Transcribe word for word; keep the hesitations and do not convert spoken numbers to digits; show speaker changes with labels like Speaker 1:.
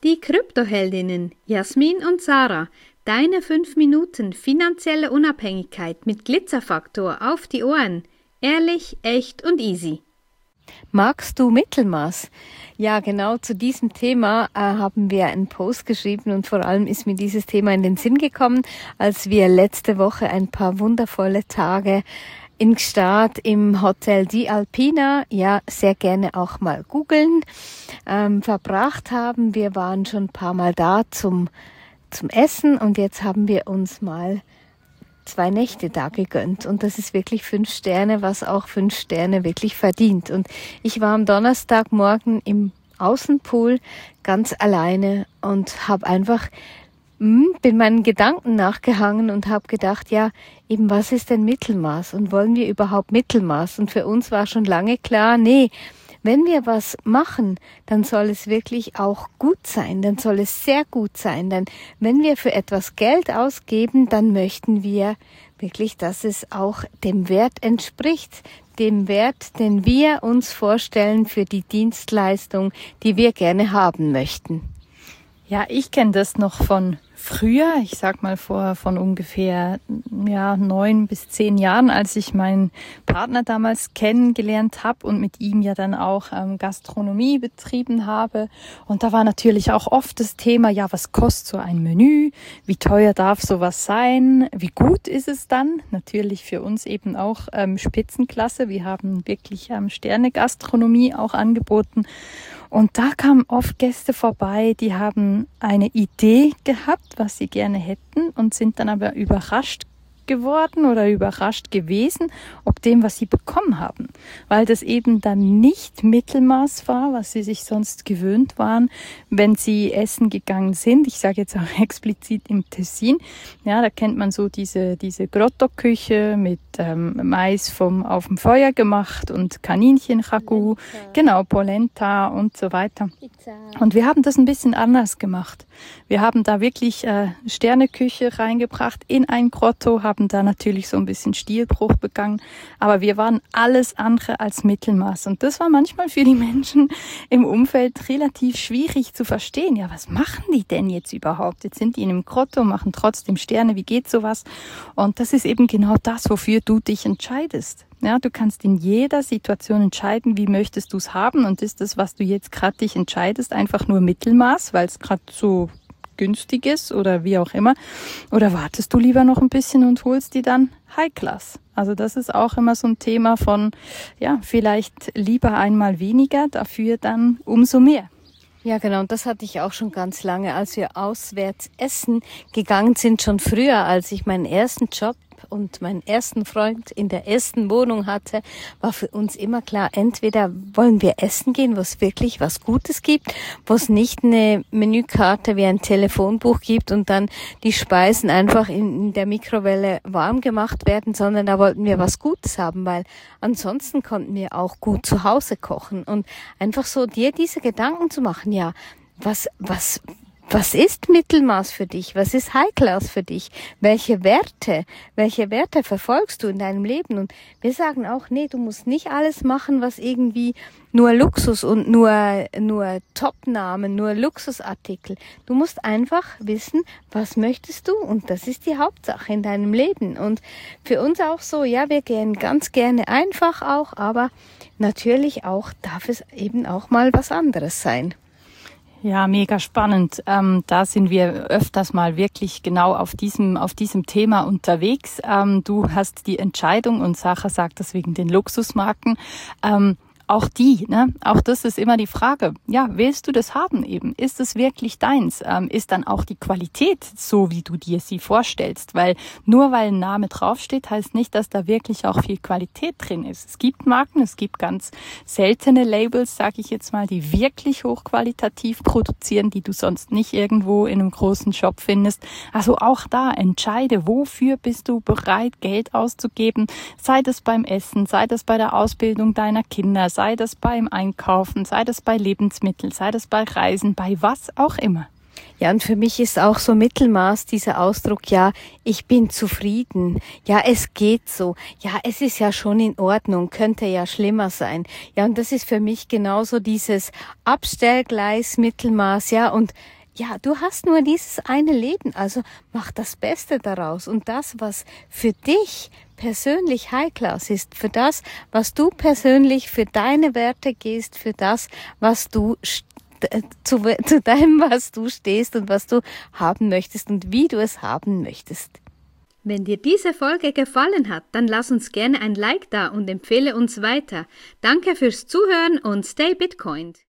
Speaker 1: Die Kryptoheldinnen Jasmin und Sarah. Deine fünf Minuten finanzielle Unabhängigkeit mit Glitzerfaktor auf die Ohren. Ehrlich, echt und easy.
Speaker 2: Magst du Mittelmaß? Ja, genau zu diesem Thema äh, haben wir einen Post geschrieben und vor allem ist mir dieses Thema in den Sinn gekommen, als wir letzte Woche ein paar wundervolle Tage in Gstaad im Hotel Di Alpina, ja, sehr gerne auch mal googeln, ähm, verbracht haben. Wir waren schon ein paar Mal da zum, zum Essen und jetzt haben wir uns mal zwei Nächte da gegönnt und das ist wirklich fünf Sterne, was auch fünf Sterne wirklich verdient. Und ich war am Donnerstagmorgen im Außenpool ganz alleine und habe einfach bin meinen Gedanken nachgehangen und habe gedacht, ja, eben was ist denn Mittelmaß und wollen wir überhaupt Mittelmaß? Und für uns war schon lange klar, nee, wenn wir was machen, dann soll es wirklich auch gut sein, dann soll es sehr gut sein. Denn wenn wir für etwas Geld ausgeben, dann möchten wir wirklich, dass es auch dem Wert entspricht, dem Wert, den wir uns vorstellen für die Dienstleistung, die wir gerne haben möchten.
Speaker 3: Ja, ich kenne das noch von früher, ich sag mal vor von ungefähr ja neun bis zehn Jahren, als ich meinen Partner damals kennengelernt habe und mit ihm ja dann auch ähm, Gastronomie betrieben habe. Und da war natürlich auch oft das Thema, ja, was kostet so ein Menü? Wie teuer darf sowas sein? Wie gut ist es dann? Natürlich für uns eben auch ähm, Spitzenklasse. Wir haben wirklich ähm, Sterne-Gastronomie auch angeboten. Und da kamen oft Gäste vorbei, die haben eine Idee gehabt, was sie gerne hätten und sind dann aber überrascht geworden oder überrascht gewesen, ob dem, was sie bekommen haben. Weil das eben dann nicht Mittelmaß war, was sie sich sonst gewöhnt waren, wenn sie essen gegangen sind. Ich sage jetzt auch explizit im Tessin. Ja, da kennt man so diese, diese Grotto-Küche mit ähm, Mais vom auf dem Feuer gemacht und Kaninchen-Ragout, genau, Polenta und so weiter. Und wir haben das ein bisschen anders gemacht. Wir haben da wirklich äh, Sterneküche reingebracht in ein Grotto, haben da natürlich so ein bisschen Stilbruch begangen, aber wir waren alles andere als Mittelmaß und das war manchmal für die Menschen im Umfeld relativ schwierig zu verstehen. Ja, was machen die denn jetzt überhaupt? Jetzt sind die in einem Grotto, machen trotzdem Sterne, wie geht sowas? Und das ist eben genau das, wofür du dich entscheidest. Ja, du kannst in jeder Situation entscheiden, wie möchtest du es haben und ist das, was du jetzt gerade dich entscheidest, einfach nur Mittelmaß, weil es gerade so günstig ist oder wie auch immer, oder wartest du lieber noch ein bisschen und holst die dann High Class? Also das ist auch immer so ein Thema von, ja, vielleicht lieber einmal weniger, dafür dann umso mehr.
Speaker 2: Ja, genau. Und das hatte ich auch schon ganz lange, als wir auswärts essen gegangen sind, schon früher, als ich meinen ersten Job und meinen ersten Freund in der ersten Wohnung hatte, war für uns immer klar, entweder wollen wir essen gehen, wo es wirklich was Gutes gibt, wo es nicht eine Menükarte wie ein Telefonbuch gibt und dann die Speisen einfach in der Mikrowelle warm gemacht werden, sondern da wollten wir was Gutes haben, weil ansonsten konnten wir auch gut zu Hause kochen und einfach so dir diese Gedanken zu machen, ja, was, was, Was ist Mittelmaß für dich? Was ist High Class für dich? Welche Werte, welche Werte verfolgst du in deinem Leben? Und wir sagen auch, nee, du musst nicht alles machen, was irgendwie nur Luxus und nur, nur Top-Namen, nur Luxusartikel. Du musst einfach wissen, was möchtest du? Und das ist die Hauptsache in deinem Leben. Und für uns auch so, ja, wir gehen ganz gerne einfach auch, aber natürlich auch darf es eben auch mal was anderes sein.
Speaker 3: Ja, mega spannend. Ähm, da sind wir öfters mal wirklich genau auf diesem auf diesem Thema unterwegs. Ähm, du hast die Entscheidung und Sarah sagt das wegen den Luxusmarken. Ähm, Auch die, ne? Auch das ist immer die Frage. Ja, willst du das haben eben? Ist es wirklich deins? Ähm, ist dann auch die Qualität so, wie du dir sie vorstellst? Weil nur weil ein Name draufsteht, heißt nicht, dass da wirklich auch viel Qualität drin ist. Es gibt Marken, es gibt ganz seltene Labels, sage ich jetzt mal, die wirklich hochqualitativ produzieren, die du sonst nicht irgendwo in einem großen Shop findest. Also auch da entscheide, wofür bist du bereit, Geld auszugeben? Sei das beim Essen, sei das bei der Ausbildung deiner Kinder, sei das beim Einkaufen, sei das bei Lebensmitteln, sei das bei Reisen, bei was auch immer.
Speaker 2: Ja, und für mich ist auch so Mittelmaß dieser Ausdruck, ja, ich bin zufrieden, ja, es geht so, ja, es ist ja schon in Ordnung, könnte ja schlimmer sein. Ja, und das ist für mich genauso dieses Abstellgleis Mittelmaß, ja, und ja, du hast nur dieses eine Leben, also mach das Beste daraus und das, was für dich persönlich High-Class ist, für das, was du persönlich für deine Werte gehst, für das, was du zu, zu deinem, was du stehst und was du haben möchtest und wie du es haben möchtest.
Speaker 1: Wenn dir diese Folge gefallen hat, dann lass uns gerne ein Like da und empfehle uns weiter. Danke fürs Zuhören und stay Bitcoined.